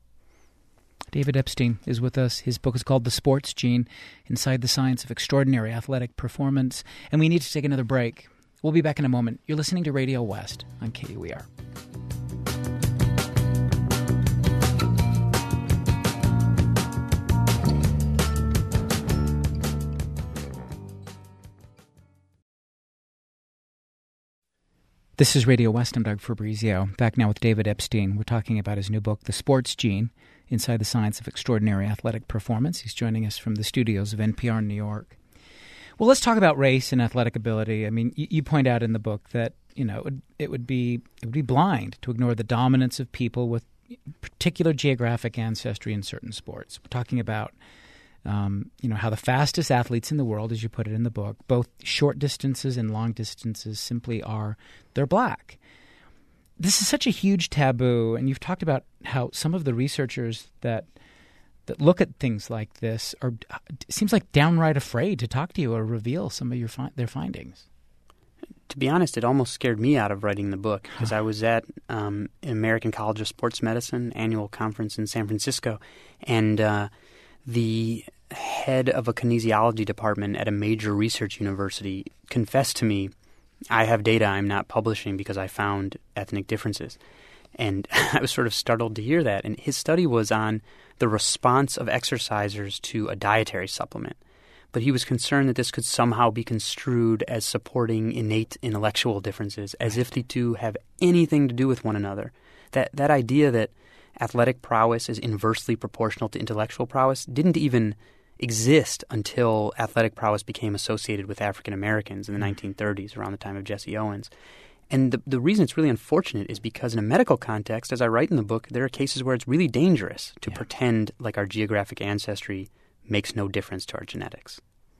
David Epstein is with us. His book is called The Sports Gene, Inside the Science of Extraordinary Athletic Performance. And we need to take another break. We'll be back in a moment. You're listening to Radio West on K U E R. This is Radio West. I'm Doug Fabrizio. Back now with David Epstein. We're talking about his new book, The Sports Gene, Inside the Science of Extraordinary Athletic Performance. He's joining us from the studios of N P R in New York. Well, let's talk about race and athletic ability. I mean, you, you point out in the book that, you know, it would, it would be it would be blind to ignore the dominance of people with particular geographic ancestry in certain sports. We're talking about Um, you know, how the fastest athletes in the world, as you put it in the book, both short distances and long distances simply are, they're black. This is such a huge taboo, and you've talked about how some of the researchers that that look at things like this are it seems like downright afraid to talk to you or reveal some of your fi- their findings. To be honest, it almost scared me out of writing the book because I was at um, an American College of Sports Medicine annual conference in San Francisco, and uh, the head of a kinesiology department at a major research university confessed to me, I have data I'm not publishing because I found ethnic differences. And I was sort of startled to hear that. And his study was on the response of exercisers to a dietary supplement. But he was concerned that this could somehow be construed as supporting innate intellectual differences, as if the two have anything to do with one another. That that idea that athletic prowess is inversely proportional to intellectual prowess didn't even exist until athletic prowess became associated with African Americans in the nineteen thirties, around the time of Jesse Owens. And the, the reason it's really unfortunate is because in a medical context, as I write in the book, there are cases where it's really dangerous to yeah. pretend like our geographic ancestry makes no difference to our genetics.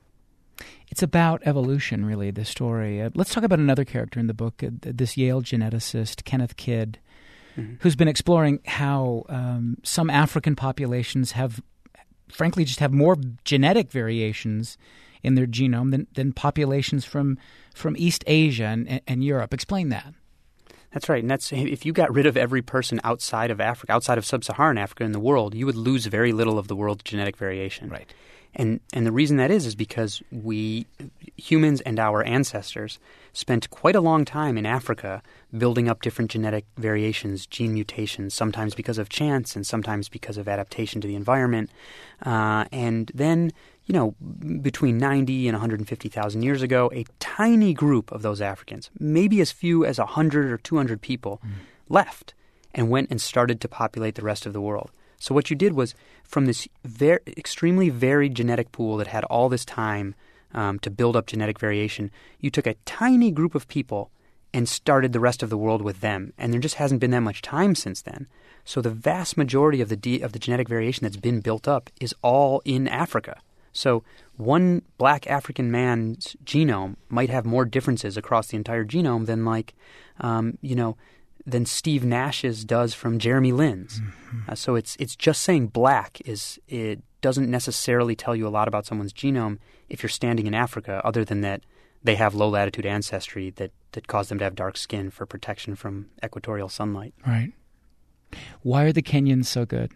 It's about evolution, really, this story. Uh, let's talk about another character in the book, uh, this Yale geneticist, Kenneth Kidd, mm-hmm. who's been exploring how um, some African populations have, frankly, just have more genetic variations in their genome than, than populations from from East Asia and, and Europe. Explain that. That's right. And that's if you got rid of every person outside of Africa, outside of sub-Saharan Africa in the world, you would lose very little of the world's genetic variation. Right. And and the reason that is is because we, humans and our ancestors, spent quite a long time in Africa building up different genetic variations, gene mutations, sometimes because of chance and sometimes because of adaptation to the environment. Uh, and then, you know, between ninety and one hundred fifty thousand years ago, a tiny group of those Africans, maybe as few as one hundred or two hundred people, mm. left and went and started to populate the rest of the world. So what you did was, from this ver- extremely varied genetic pool that had all this time um, to build up genetic variation, you took a tiny group of people and started the rest of the world with them. And there just hasn't been that much time since then. So the vast majority of the de- of the genetic variation that's been built up is all in Africa. So one black African man's genome might have more differences across the entire genome than, like, um, you know, than Steve Nash's does from Jeremy Lin's. Mm-hmm. Uh, so it's it's just saying black is it doesn't necessarily tell you a lot about someone's genome if you're standing in Africa, other than that they have low latitude ancestry that, that caused them to have dark skin for protection from equatorial sunlight. Right. Why are the Kenyans so good?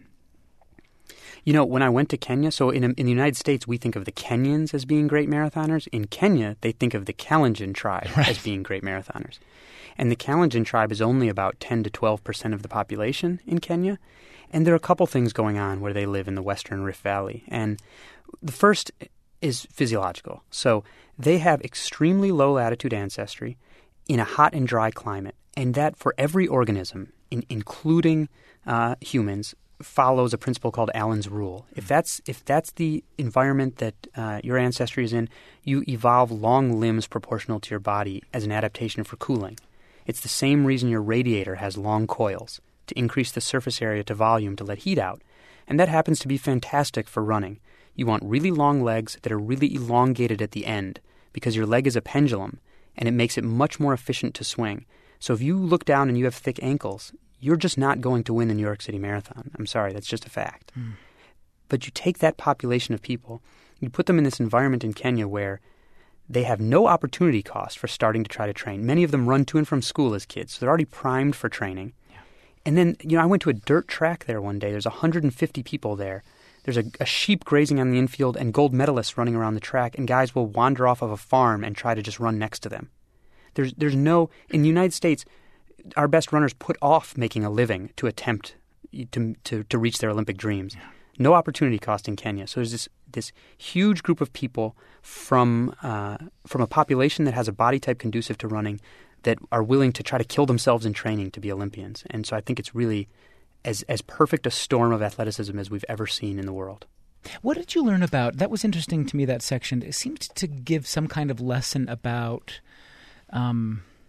You know, when I went to Kenya, so in, in the United States, we think of the Kenyans as being great marathoners. In Kenya, they think of the Kalenjin tribe right. as being great marathoners. And the Kalenjin tribe is only about ten to twelve percent of the population in Kenya. And there are a couple things going on where they live in the Western Rift Valley. And the first is physiological. So they have extremely low latitude ancestry in a hot and dry climate. And that for every organism, in, including uh, humans, follows a principle called Allen's rule. If that's if that's the environment that uh, your ancestry is in, you evolve long limbs proportional to your body as an adaptation for cooling. It's the same reason your radiator has long coils, to increase the surface area to volume to let heat out. And that happens to be fantastic for running. You want really long legs that are really elongated at the end because your leg is a pendulum and it makes it much more efficient to swing. So if you look down and you have thick ankles, you're just not going to win the New York City Marathon. I'm sorry, that's just a fact. Mm. But you take that population of people, you put them in this environment in Kenya where they have no opportunity cost for starting to try to train. Many of them run to and from school as kids, so they're already primed for training. Yeah. And then, you know, I went to a dirt track there one day. There's one hundred fifty people there. There's a, a sheep grazing on the infield and gold medalists running around the track, and guys will wander off of a farm and try to just run next to them. There's there's no – in the United States, our best runners put off making a living to attempt to to, to reach their Olympic dreams. Yeah. No opportunity cost in Kenya. So there's this this huge group of people from uh, from a population that has a body type conducive to running that are willing to try to kill themselves in training to be Olympians. And so I think it's really as as perfect a storm of athleticism as we've ever seen in the world. What did you learn about – that was interesting to me, that section. It seemed to give some kind of lesson about um, –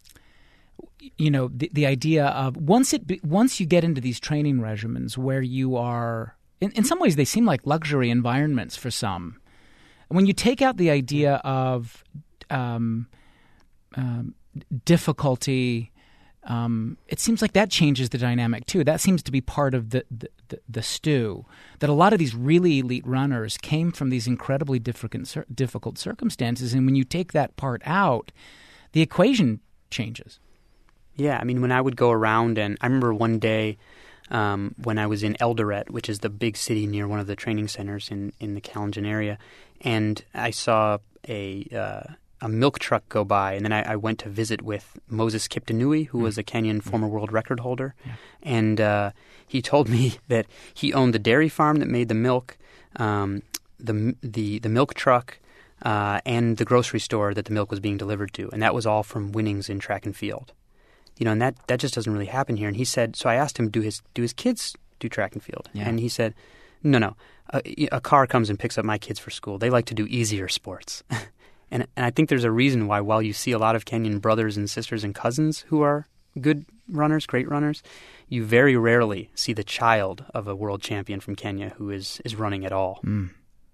you know, the, the idea of once it be, once you get into these training regimens where you are in, in some ways they seem like luxury environments for some. When you take out the idea of um, um, difficulty, Um, it seems like that changes the dynamic too. That seems to be part of the, the, the, the stew, that a lot of these really elite runners came from these incredibly difficult, difficult circumstances. And when you take that part out, the equation changes. Yeah, I mean, when I would go around, and I remember one day um, when I was in Eldoret, which is the big city near one of the training centers in, in the Kalenjin area, and I saw a uh, a milk truck go by, and then I, I went to visit with Moses Kiptanui, who mm. was a Kenyan mm. former world record holder, yeah. and uh, he told me that he owned the dairy farm that made the milk, um, the the the milk truck, uh, and the grocery store that the milk was being delivered to, and that was all from winnings in track and field. You know, and that, that just doesn't really happen here. And he said, so I asked him, do his do his kids do track and field? Yeah. And he said, no, no. A, a car comes and picks up my kids for school. They like to do easier sports. and and I think there's a reason why, while you see a lot of Kenyan brothers and sisters and cousins who are good runners, great runners, you very rarely see the child of a world champion from Kenya who is, is running at all. Mm.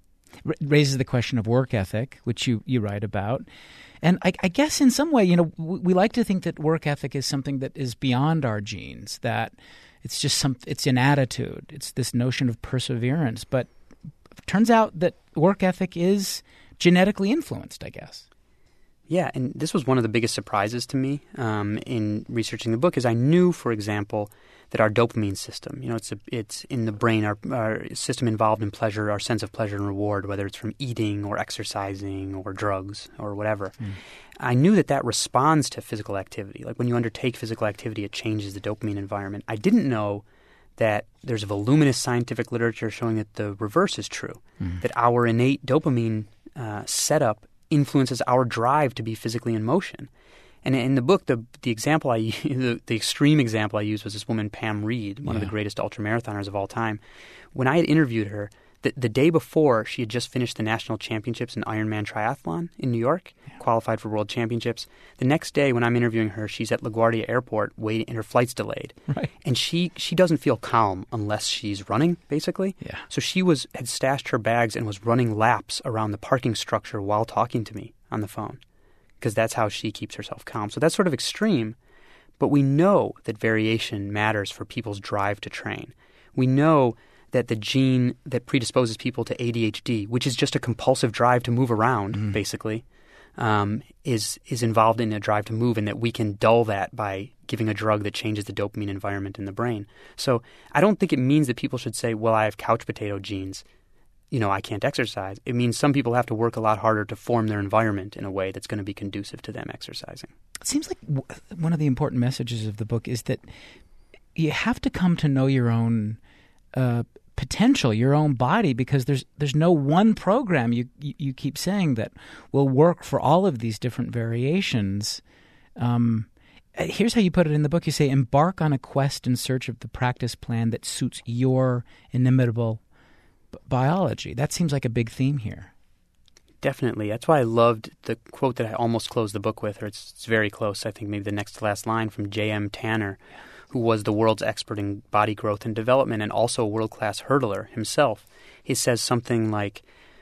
R- raises the question of work ethic, which you, you write about. And I, I guess in some way, you know, we, we like to think that work ethic is something that is beyond our genes, that it's just some, it's an attitude. It's this notion of perseverance. But it turns out that work ethic is genetically influenced, I guess. Yeah, and this was one of the biggest surprises to me um, in researching the book, is I knew, for example, that our dopamine system, you know, it's a, it's in the brain, our, our system involved in pleasure, our sense of pleasure and reward, whether it's from eating or exercising or drugs or whatever. Mm. I knew that that responds to physical activity. Like when you undertake physical activity, it changes the dopamine environment. I didn't know that there's voluminous scientific literature showing that the reverse is true, mm. that our innate dopamine uh, setup influences our drive to be physically in motion. And in the book, the the example I the, the extreme example I used was this woman, Pam Reed, one yeah. of the greatest ultramarathoners of all time. When I had interviewed her, the, the day before, she had just finished the national championships in Ironman triathlon in New York, yeah. qualified for world championships. The next day, when I'm interviewing her, she's at LaGuardia Airport waiting, and her flight's delayed. Right. And she she doesn't feel calm unless she's running, basically. Yeah. So she was had stashed her bags and was running laps around the parking structure while talking to me on the phone, because that's how she keeps herself calm. So that's sort of extreme, but we know that variation matters for people's drive to train. We know that the gene that predisposes people to A D H D, which is just a compulsive drive to move around, mm. basically, um, is is involved in a drive to move, and that we can dull that by giving a drug that changes the dopamine environment in the brain. So I don't think it means that people should say, well, I have couch potato genes, you know, I can't exercise. It means some people have to work a lot harder to form their environment in a way that's going to be conducive to them exercising. It seems like w- one of the important messages of the book is that you have to come to know your own uh, potential, your own body, because there's there's no one program, you, you, you keep saying, that will work for all of these different variations. Um, here's how you put it in the book. You say, embark on a quest in search of the practice plan that suits your inimitable biology. That seems like a big theme here. Definitely. That's why I loved the quote that I almost closed the book with, or it's, it's very close, I think maybe the next to last line, from J M Tanner, who was the world's expert in body growth and development and also a world-class hurdler himself. He says something like,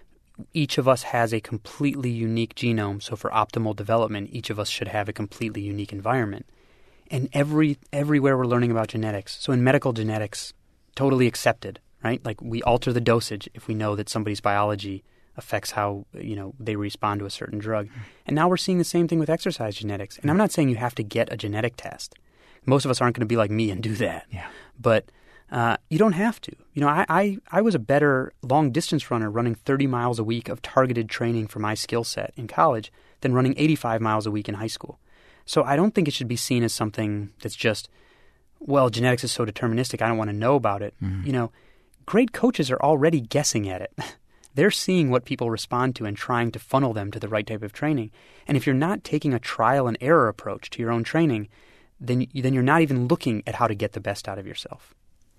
each of us has a completely unique genome, so for optimal development, each of us should have a completely unique environment. And every everywhere we're learning about genetics, so in medical genetics, totally accepted. Right? Like we alter the dosage if we know that somebody's biology affects how, you know, they respond to a certain drug. And now we're seeing the same thing with exercise genetics. And I'm not saying you have to get a genetic test. Most of us aren't going to be like me and do that. Yeah. But uh, you don't have to. You know, I, I, I was a better long-distance runner running thirty miles a week of targeted training for my skill set in college than running eighty-five miles a week in high school. So I don't think it should be seen as something that's just, well, genetics is so deterministic, I don't want to know about it. Mm. You know, great coaches are already guessing at it. They're seeing what people respond to and trying to funnel them to the right type of training. And if you're not taking a trial and error approach to your own training, then then you're not even looking at how to get the best out of yourself.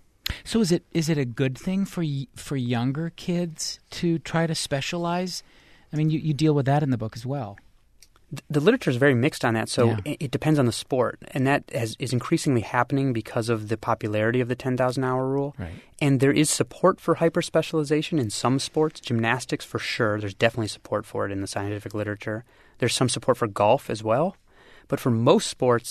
So is it is it a good thing for for younger kids to try to specialize? I mean, you, you deal with that in the book as well. The literature is very mixed on that, so yeah. it, it depends on the sport. And that has, is increasingly happening because of the popularity of the ten thousand hour rule. Right. And there is support for hyper-specialization in some sports. Gymnastics, for sure. There's definitely support for it in the scientific literature. There's some support for golf as well. But for most sports,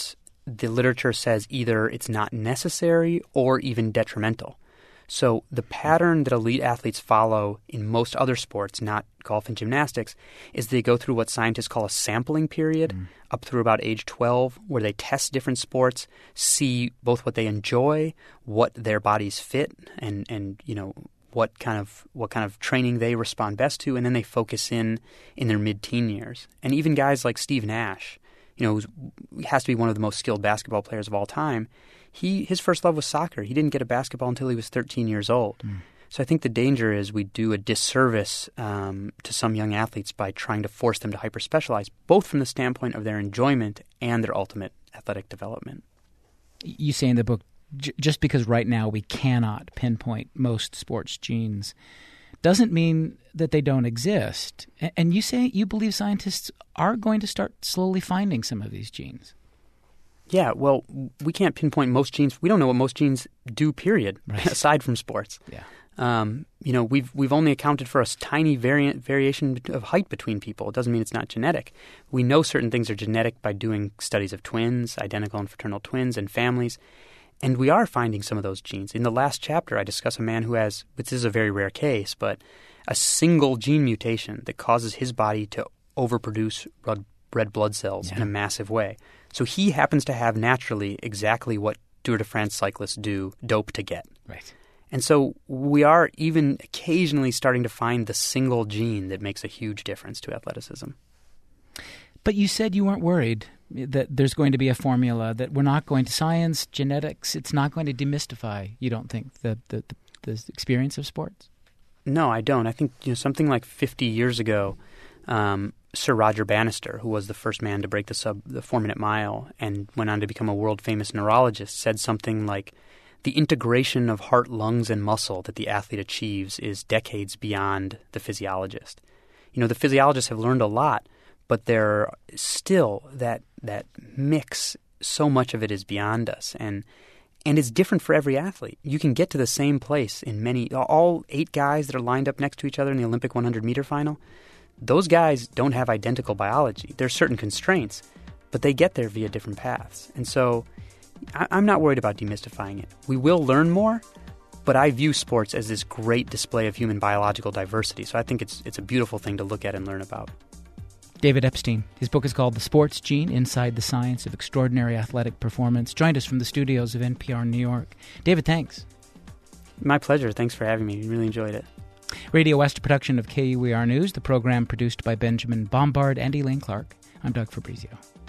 the literature says either it's not necessary or even detrimental. So the pattern that elite athletes follow in most other sports, not golf and gymnastics, is they go through what scientists call a sampling period mm. up through about age twelve, where they test different sports, see both what they enjoy, what their bodies fit, and, and you know what kind of what kind of training they respond best to, and then they focus in in their mid-teen years. And even guys like Steve Nash, you know, who has to be one of the most skilled basketball players of all time, He his first love was soccer. He didn't get a basketball until he was thirteen years old. Mm. So I think the danger is we do a disservice um, to some young athletes by trying to force them to hyper-specialize, both from the standpoint of their enjoyment and their ultimate athletic development. You say in the book, j- just because right now we cannot pinpoint most sports genes doesn't mean that they don't exist. And you say you believe scientists are going to start slowly finding some of these genes. Yeah, well, we can't pinpoint most genes. We don't know what most genes do, period, right. aside from sports. Yeah. Um, you know, we've we've only accounted for a tiny variant variation of height between people. It doesn't mean it's not genetic. We know certain things are genetic by doing studies of twins, identical and fraternal twins, and families. And we are finding some of those genes. In the last chapter, I discuss a man who has, this is a very rare case, but a single gene mutation that causes his body to overproduce red, red blood cells yeah. in a massive way. So he happens to have naturally exactly what Tour de France cyclists do, dope to get. Right. And so we are even occasionally starting to find the single gene that makes a huge difference to athleticism. But you said you weren't worried that there's going to be a formula, that we're not going to science, genetics, it's not going to demystify, you don't think, the, the, the, the experience of sports? No, I don't. I think you know something like fifty years ago, um, Sir Roger Bannister, who was the first man to break the sub the four-minute mile and went on to become a world-famous neurologist, said something like, the integration of heart, lungs, and muscle that the athlete achieves is decades beyond the physiologist. You know, the physiologists have learned a lot, but they're still that that mix, so much of it is beyond us. And and it's different for every athlete. You can get to the same place in many, all eight guys that are lined up next to each other in the Olympic hundred meter final, those guys don't have identical biology. There's certain constraints, but they get there via different paths. And so I, I'm not worried about demystifying it. We will learn more, but I view sports as this great display of human biological diversity. So I think it's it's a beautiful thing to look at and learn about. David Epstein. His book is called The Sports Gene, Inside the Science of Extraordinary Athletic Performance. Joined us from the studios of N P R New York. David, thanks. My pleasure. Thanks for having me. Really enjoyed it. Radio West, a production of K U E R News, the program produced by Benjamin Bombard and Elaine Clark. I'm Doug Fabrizio.